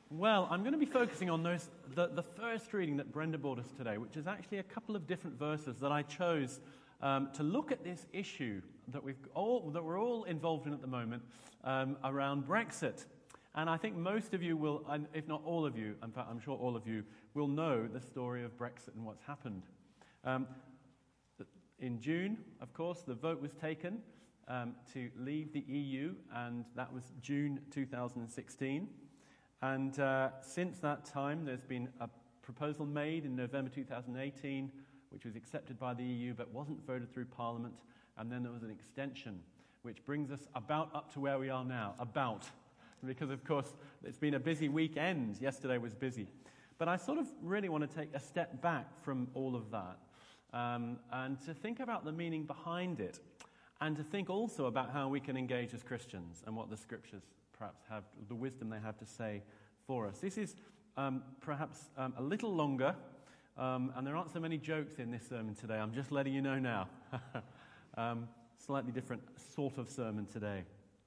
Well, I'm going to be focusing on the first reading that Brenda brought us today, which is actually a couple of different verses that I chose to look at this issue that we're all involved in at the moment around Brexit. And I think most of you will, and if not all of you, in fact I'm sure all of you, will know the story of Brexit and what's happened. In June, of course, the vote was taken to leave the EU, and that was June 2016. And since that time, there's been a proposal made in November 2018, which was accepted by the EU but wasn't voted through Parliament. And then there was an extension, which brings us about up to where we are now. Because, of course, it's been a busy weekend. Yesterday was busy. But I sort of really want to take a step back from all of that and to think about the meaning behind it, and to think also about how we can engage as Christians and what the Scriptures perhaps have, the wisdom they have to say for us. This is perhaps a little longer, and there aren't so many jokes in this sermon today. I'm just letting you know now. Slightly different sort of sermon today.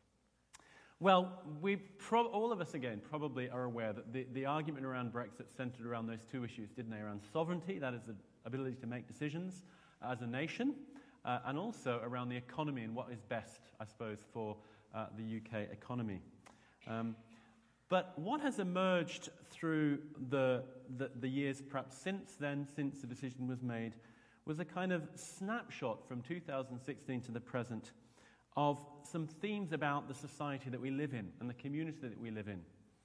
Well, all of us, again, probably are aware that the argument around Brexit centred around those two issues, didn't they? Around sovereignty, that is the ability to make decisions as a nation, and also around the economy and what is best, I suppose, for the UK economy. But what has emerged through the years perhaps since then, since the decision was made, was a kind of snapshot from 2016 to the present of some themes about the society that we live in and the community that we live in.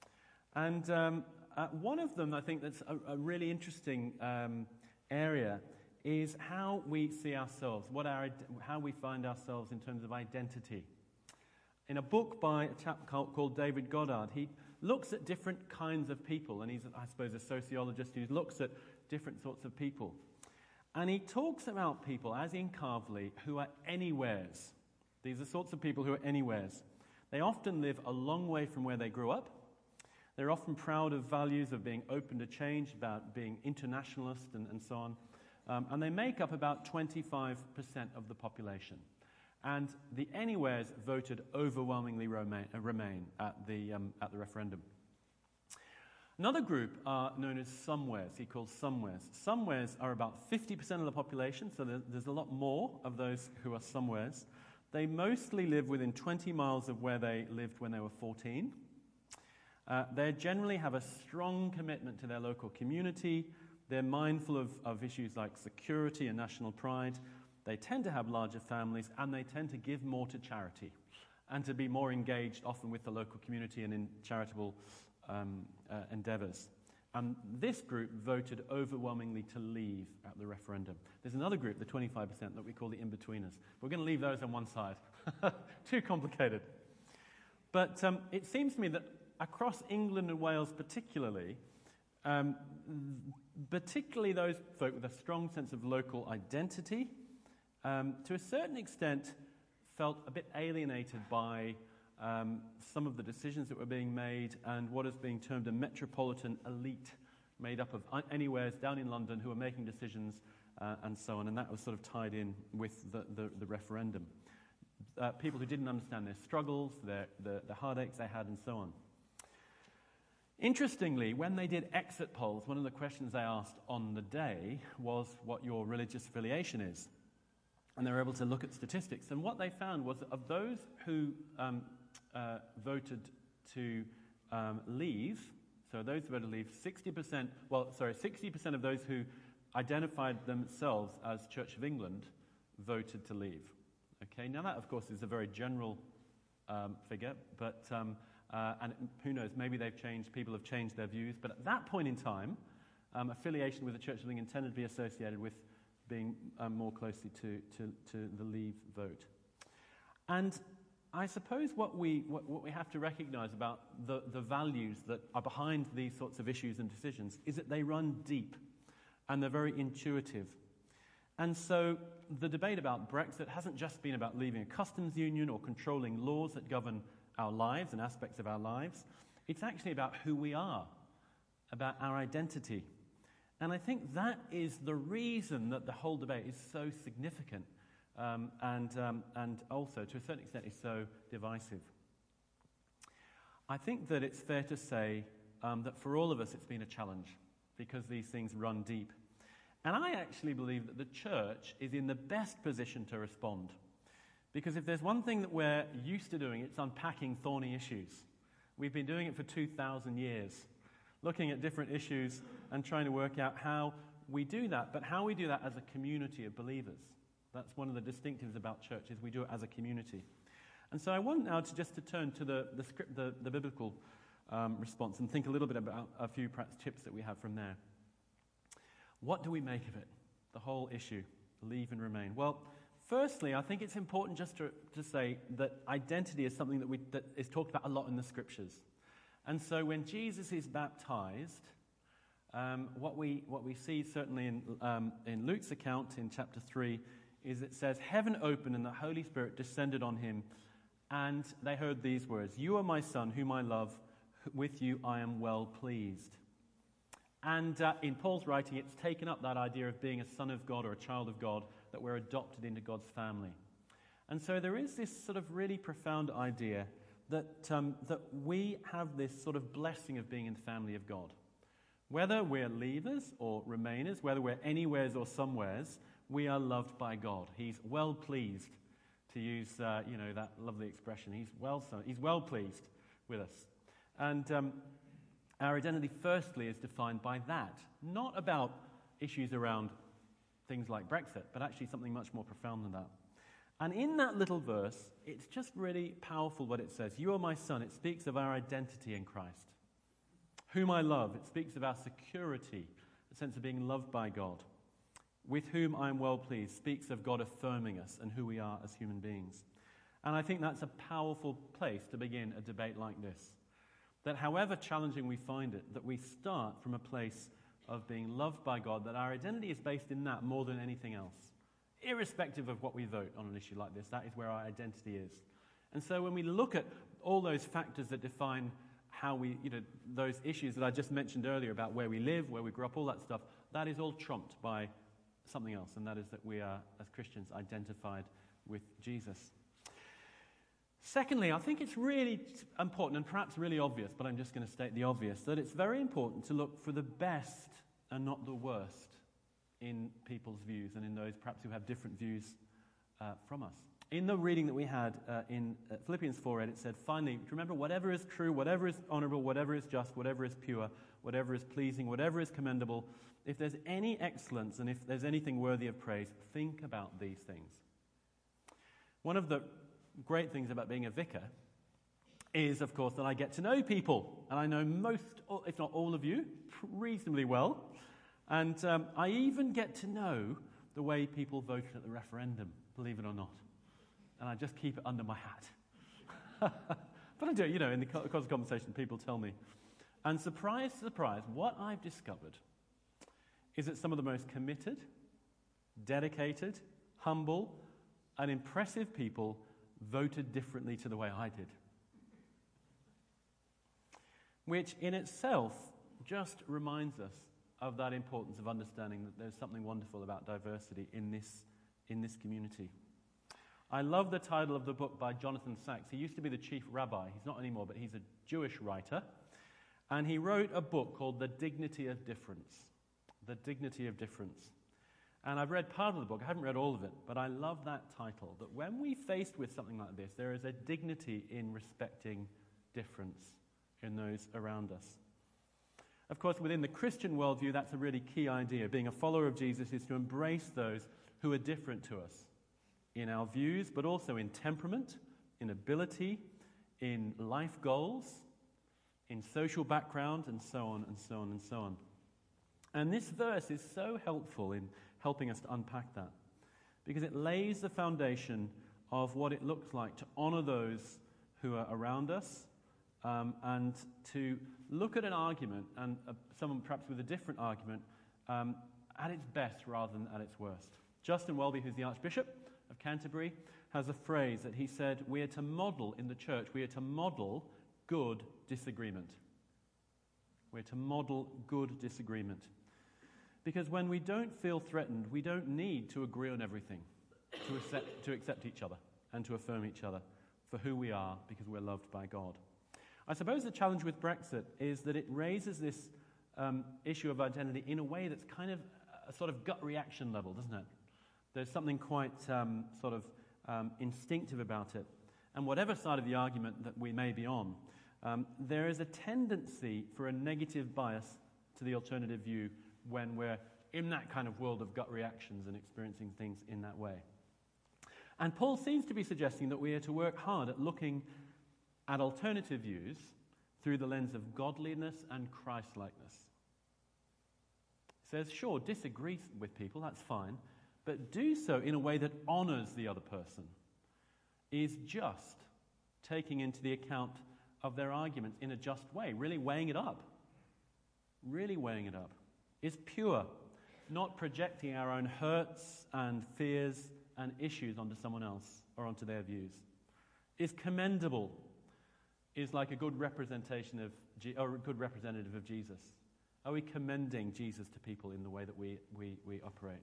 And one of them, I think, that's a really interesting area is how we see ourselves, how we find ourselves in terms of identity. In a book by a chap called David Goddard, he looks at different kinds of people, and he's, I suppose, a sociologist who looks at different sorts of people. And he talks about people, as in Carvely, who are anywheres. These are sorts of people who are anywheres. They often live a long way from where they grew up. They're often proud of values of being open to change, about being internationalist and so on. And they make up about 25% of the population. And the anywheres voted overwhelmingly Remain at the referendum. Another group are known as somewheres. He calls somewheres. Somewheres are about 50% of the population, so there's a lot more of those who are somewheres. They mostly live within 20 miles of where they lived when they were 14. They generally have a strong commitment to their local community. They're mindful of issues like security and national pride. They tend to have larger families, and they tend to give more to charity and to be more engaged often with the local community and in charitable endeavours. And this group voted overwhelmingly to leave at the referendum. There's another group, the 25%, that we call the in-betweeners. We're going to leave those on one side. Too complicated. But it seems to me that across England and Wales particularly those folk with a strong sense of local identity, to a certain extent felt a bit alienated by some of the decisions that were being made and what is being termed a metropolitan elite made up of anywheres down in London who were making decisions and so on, and that was sort of tied in with the referendum. People who didn't understand their struggles, the heartaches they had, and so on. Interestingly, when they did exit polls, one of the questions they asked on the day was what your religious affiliation is. And they were able to look at statistics. And what they found was that of those who voted to leave, so those who voted to leave, 60% of those who identified themselves as Church of England voted to leave. Okay, now that, of course, is a very general figure, but and who knows, maybe people have changed their views, but at that point in time, affiliation with the Church of England tended to be associated with being more closely to the leave vote. And I suppose what we have to recognise about the values that are behind these sorts of issues and decisions is that they run deep, and they're very intuitive. And so the debate about Brexit hasn't just been about leaving a customs union or controlling laws that govern our lives and aspects of our lives. It's actually about who we are, about our identity. And I think that is the reason that the whole debate is so significant and also, to a certain extent, is so divisive. I think that it's fair to say that for all of us it's been a challenge because these things run deep. And I actually believe that the church is in the best position to respond. Because if there's one thing that we're used to doing, it's unpacking thorny issues. We've been doing it for 2,000 years, looking at different issues and trying to work out how we do that, but how we do that as a community of believers. That's one of the distinctives about church, is we do it as a community. And so I want now to turn to the biblical response and think a little bit about a few perhaps tips that we have from there. What do we make of it? The whole issue, leave and remain. Well, firstly, I think it's important just to say that identity is something that is talked about a lot in the Scriptures. And so when Jesus is baptized, what we see certainly in Luke's account in chapter 3 is it says, "Heaven opened and the Holy Spirit descended on him, and they heard these words, 'You are my Son, whom I love. With you I am well pleased.'" And in Paul's writing, it's taken up that idea of being a son of God or a child of God, that we're adopted into God's family. And so there is this sort of really profound idea that we have this sort of blessing of being in the family of God. Whether we're leavers or remainers, whether we're anywheres or somewheres, we are loved by God. He's well pleased, to use that lovely expression. He's well pleased with us. And our identity, firstly, is defined by that. Not about issues around things like Brexit, but actually something much more profound than that. And in that little verse, it's just really powerful what it says. "You are my Son." It speaks of our identity in Christ. "Whom I love." It speaks of our security, the sense of being loved by God. "With whom I am well pleased" speaks of God affirming us and who we are as human beings. And I think that's a powerful place to begin a debate like this. That however challenging we find it, that we start from a place of being loved by God, that our identity is based in that more than anything else. Irrespective of what we vote on an issue like this, that is where our identity is. And so when we look at all those factors that define how we, those issues that I just mentioned earlier about where we live, where we grew up, all that stuff, that is all trumped by something else, and that is that we are, as Christians, identified with Jesus. Secondly, I think it's really important and perhaps really obvious, but I'm just going to state the obvious, that it's very important to look for the best and not the worst in people's views and in those perhaps who have different views from us. In the reading that we had in Philippians 4:8, it said, "Finally, remember whatever is true, whatever is honorable, whatever is just, whatever is pure, whatever is pleasing, whatever is commendable, if there's any excellence and if there's anything worthy of praise, think about these things." One of the great things about being a vicar is, of course, that I get to know people. And I know most, if not all of you, reasonably well. And I even get to know the way people voted at the referendum, believe it or not. And I just keep it under my hat. But I do, in the course of conversation, people tell me. And surprise, surprise, what I've discovered is that some of the most committed, dedicated, humble, and impressive people voted differently to the way I did. Which in itself just reminds us of that importance of understanding that there's something wonderful about diversity in this community. I love the title of the book by Jonathan Sacks. He used to be the chief rabbi. He's not anymore, but he's a Jewish writer. And he wrote a book called The Dignity of Difference. The Dignity of Difference. And I've read part of the book. I haven't read all of it, but I love that title. That when we're faced with something like this, there is a dignity in respecting difference in those around us. Of course, within the Christian worldview, that's a really key idea. Being a follower of Jesus is to embrace those who are different to us in our views, but also in temperament, in ability, in life goals, in social background, and so on, and so on, and so on. And this verse is so helpful in helping us to unpack that, because it lays the foundation of what it looks like to honor those who are around us, and to look at an argument, and someone perhaps with a different argument, at its best rather than at its worst. Justin Welby, who's the Archbishop of Canterbury, has a phrase that he said, we are to model in the church, we are to model good disagreement. We're to model good disagreement. Because when we don't feel threatened, we don't need to agree on everything, to accept each other and to affirm each other for who we are, because we're loved by God. I suppose the challenge with Brexit is that it raises this issue of identity in a way that's kind of a sort of gut reaction level, doesn't it? There's something quite instinctive about it. And whatever side of the argument that we may be on, there is a tendency for a negative bias to the alternative view when we're in that kind of world of gut reactions and experiencing things in that way. And Paul seems to be suggesting that we are to work hard at looking at alternative views through the lens of godliness and Christ-likeness. He says, sure, disagree with people, that's fine, but do so in a way that honors the other person, is just, taking into the account of their arguments in a just way, really weighing it up, is pure, not projecting our own hurts and fears and issues onto someone else or onto their views, is commendable, is like a good representation of, or a good representative of Jesus. Are we commending Jesus to people in the way that we operate?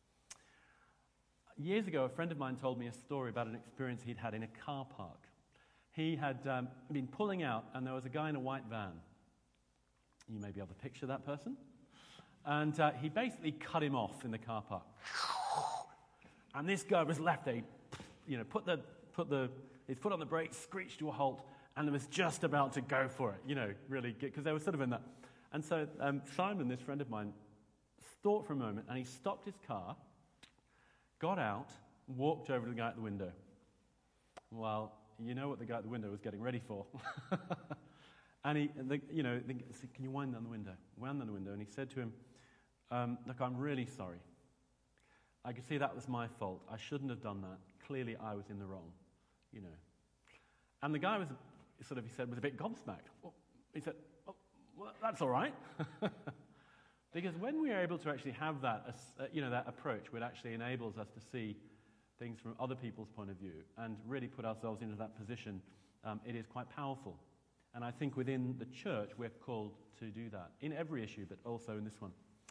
Years ago, a friend of mine told me a story about an experience he'd had in a car park. He had been pulling out, and there was a guy in a white van. You may be able to picture that person. And he basically cut him off in the car park. And this guy was left there. He, put his foot on the brake, screeched to a halt, and was just about to go for it. Really, because they were sort of in that. And so Simon, this friend of mine, thought for a moment, and he stopped his car, got out, walked over to the guy at the window. Well, you know what the guy at the window was getting ready for. And he said, can you wind down the window? Wound down the window, and he said to him, look, I'm really sorry. I can see that was my fault. I shouldn't have done that. Clearly, I was in the wrong, And the guy was he said, was a bit gobsmacked. Well, he said, well, that's all right. Because when we are able to actually have that, that approach, which actually enables us to see things from other people's point of view and really put ourselves into that position, it is quite powerful. And I think within the church, we're called to do that in every issue, but also in this one.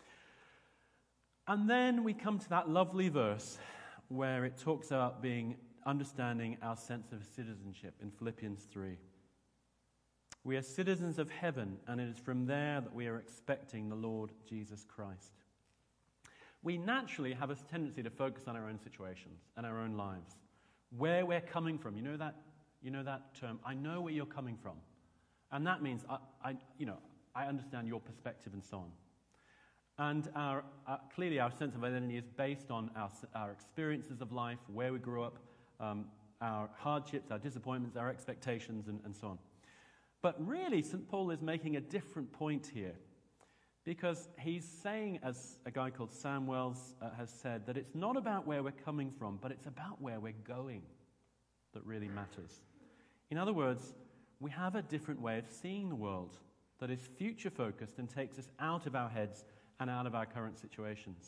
And then we come to that lovely verse where it talks about understanding our sense of citizenship in Philippians 3. We are citizens of heaven, and it is from there that we are expecting the Lord Jesus Christ. We naturally have a tendency to focus on our own situations and our own lives, where we're coming from. You know that term, I know where you're coming from. And that means I understand your perspective and so on. And clearly our sense of identity is based on our experiences of life, where we grew up, our hardships, our disappointments, our expectations, and so on. But really, St. Paul is making a different point here, because he's saying, as a guy called Sam Wells has said, that it's not about where we're coming from, but it's about where we're going that really matters. In other words, we have a different way of seeing the world that is future-focused and takes us out of our heads and out of our current situations.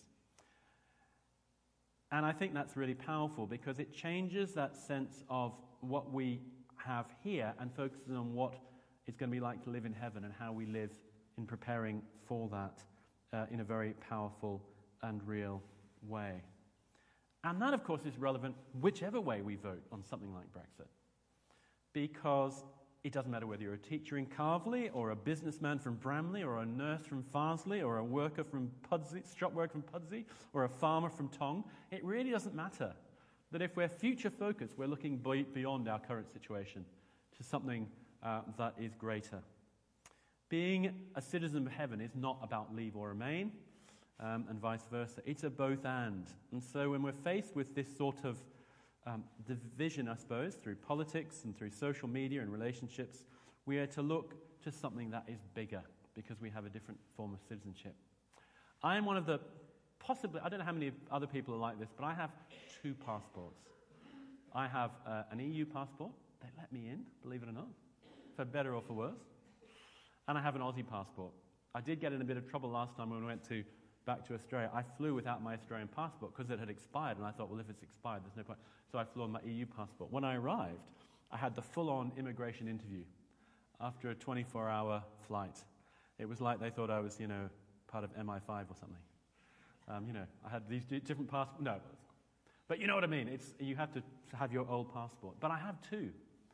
And I think that's really powerful because it changes that sense of what we have here and focuses on what it's going to be like to live in heaven and how we live in preparing for that in a very powerful and real way. And that, of course, is relevant whichever way we vote on something like Brexit. Because it doesn't matter whether you're a teacher in Carveley or a businessman from Bramley or a nurse from Farsley or a worker from Pudsey, shop worker from Pudsey or a farmer from Tong. It really doesn't matter. That if we're future-focused, we're looking beyond our current situation to something that is greater. Being a citizen of heaven is not about leave or remain, and vice versa. It's a both and. And so when we're faced with this sort of division, I suppose, through politics and through social media and relationships, we are to look to something that is bigger because we have a different form of citizenship. I am one of the, possibly, I don't know how many other people are like this, but I have 2 passports. I have an EU passport. They let me in, believe it or not, for better or for worse. And I have an Aussie passport. I did get in a bit of trouble last time when we went back to Australia. I flew without my Australian passport because it had expired, and I thought, well, if it's expired, there's no point. So I flew on my EU passport. When I arrived, I had the full-on immigration interview after a 24-hour flight. It was like they thought I was, part of MI5 or something. I had these different passports. No, but you know what I mean. You have to have your old passport. But I have 2.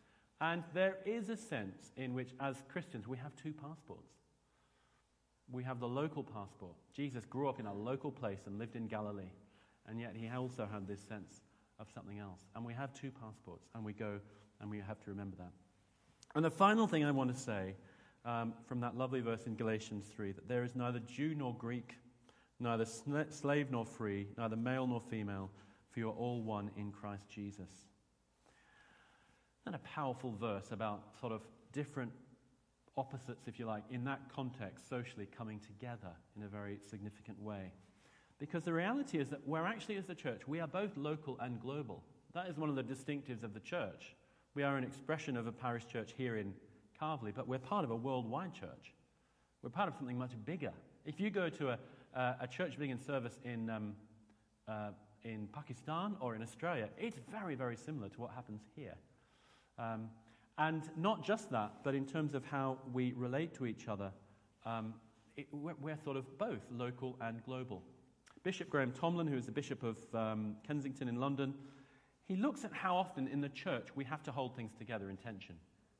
And there is a sense in which, as Christians, we have two passports. We have the local passport. Jesus grew up in a local place and lived in Galilee, and yet he also had this sense of something else. And we have two passports, and we go, and we have to remember that. And the final thing I want to say from that lovely verse in Galatians 3, that there is neither Jew nor Greek, neither slave nor free, neither male nor female, for you are all one in Christ Jesus. And a powerful verse about sort of different opposites, if you like, in that context, socially coming together in a very significant way. Because the reality is that we're actually, as the church, we are both local and global. That is one of the distinctives of the church. We are an expression of a parish church here in Carvely, but we're part of a worldwide church. We're part of something much bigger. If you go to a church being in service in Pakistan or in Australia, it's very, very similar to what happens here. And not just that, but in terms of how we relate to each other, we're sort of both local and global. Bishop Graham Tomlin, who is the Bishop of Kensington in London, he looks at how often in the church we have to hold things together in tension.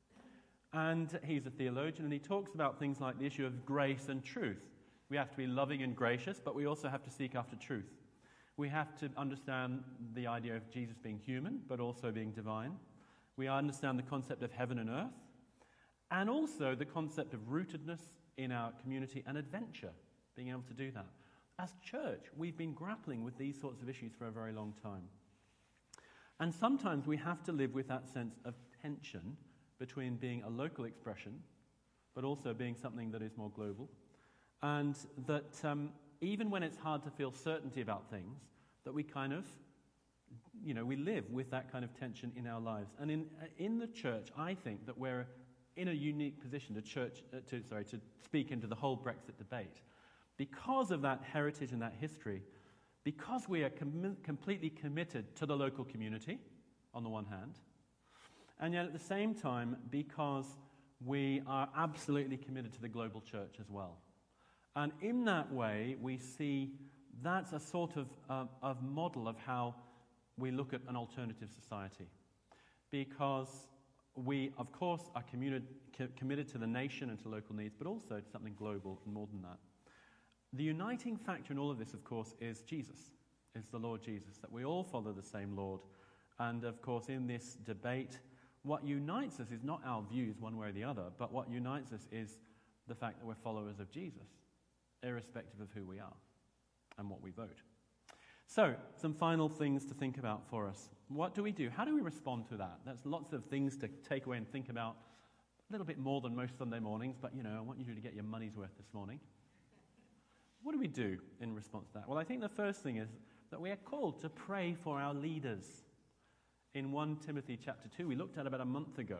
And he's a theologian, and he talks about things like the issue of grace and truth. We have to be loving and gracious, but we also have to seek after truth. We have to understand the idea of Jesus being human, but also being divine. We understand the concept of heaven and earth, and also the concept of rootedness in our community and adventure, being able to do that. As church, we've been grappling with these sorts of issues for a very long time. And sometimes we have to live with that sense of tension between being a local expression, but also being something that is more global. And that even when it's hard to feel certainty about things, that we kind of, we live with that kind of tension in our lives. And in the church, I think that we're in a unique position to speak into the whole Brexit debate. Because of that heritage and that history, because we are completely committed to the local community, on the one hand, and yet at the same time, because we are absolutely committed to the global church as well. And in that way, we see that's a sort of model of how we look at an alternative society. Because we, of course, are committed to the nation and to local needs, but also to something global and more than that. The uniting factor in all of this, of course, is Jesus, is the Lord Jesus, that we all follow the same Lord. And, of course, in this debate, what unites us is not our views one way or the other, but what unites us is the fact that we're followers of Jesus, irrespective of who we are and what we vote. So, some final things to think about for us. What do we do? How do we respond to that? There's lots of things to take away and think about, a little bit more than most Sunday mornings, but, I want you to get your money's worth this morning. What do we do in response to that? Well, I think the first thing is that we are called to pray for our leaders. In 1 Timothy chapter 2, we looked at about a month ago,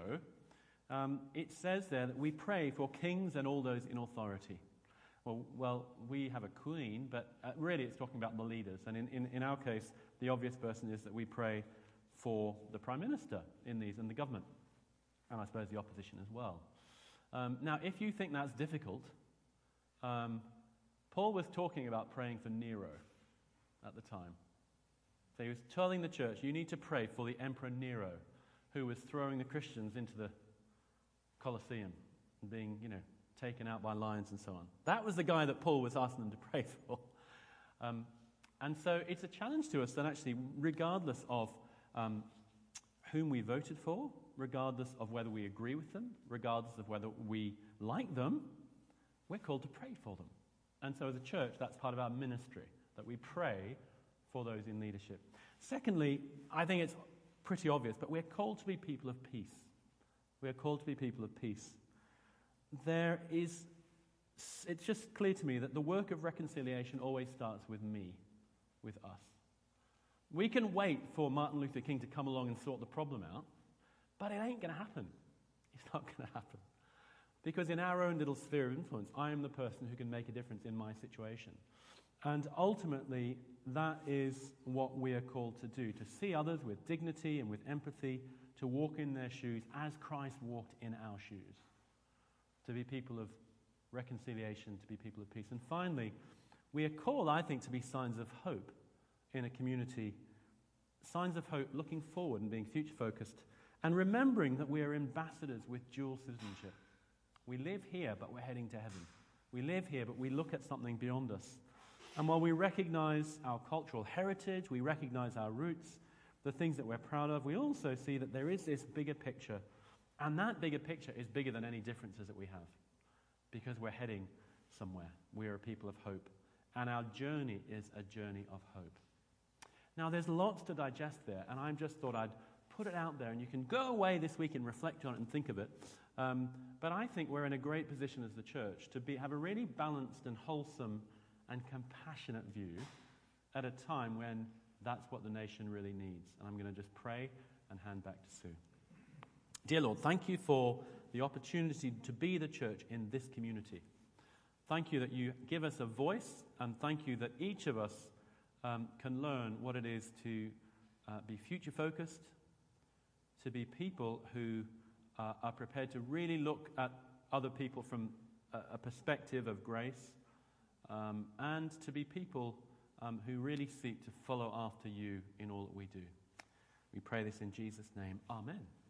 it says there that we pray for kings and all those in authority. Well, we have a queen, but really it's talking about the leaders. And in our case, the obvious person is that we pray for the Prime Minister in these and the government, and I suppose the opposition as well. Now, if you think that's difficult, Paul was talking about praying for Nero at the time. So he was telling the church, you need to pray for the Emperor Nero, who was throwing the Christians into the Colosseum and being, taken out by lions and so on. That was the guy that Paul was asking them to pray for. And so it's a challenge to us that actually, regardless of whom we voted for, regardless of whether we agree with them, regardless of whether we like them, we're called to pray for them. And so as a church, that's part of our ministry, that we pray for those in leadership. Secondly, I think it's pretty obvious, but we're called to be people of peace. We are called to be people of peace. It's just clear to me that the work of reconciliation always starts with me, with us. We can wait for Martin Luther King to come along and sort the problem out, but it ain't going to happen. It's not going to happen. Because in our own little sphere of influence, I am the person who can make a difference in my situation. And ultimately, that is what we are called to do, to see others with dignity and with empathy, to walk in their shoes as Christ walked in our shoes, to be people of reconciliation, to be people of peace. And finally, we are called, I think, to be signs of hope in a community, signs of hope looking forward and being future-focused And remembering that we are ambassadors with dual citizenship. We live here, but we're heading to heaven. We live here, but we look at something beyond us. And while we recognize our cultural heritage, we recognize our roots, the things that we're proud of, we also see that there is this bigger picture. And that bigger picture is bigger than any differences that we have. Because we're heading somewhere. We are a people of hope. And our journey is a journey of hope. Now, there's lots to digest there, and I just thought I'd put it out there, and you can go away this week and reflect on it and think of it. But I think we're in a great position as the church to have a really balanced and wholesome and compassionate view at a time when that's what the nation really needs. And I'm going to just pray and hand back to Sue. Dear Lord, thank you for the opportunity to be the church in this community. Thank you that you give us a voice, and thank you that each of us can learn what it is to be future-focused, to be people who are prepared to really look at other people from a perspective of grace, and to be people who really seek to follow after you in all that we do. We pray this in Jesus' name. Amen.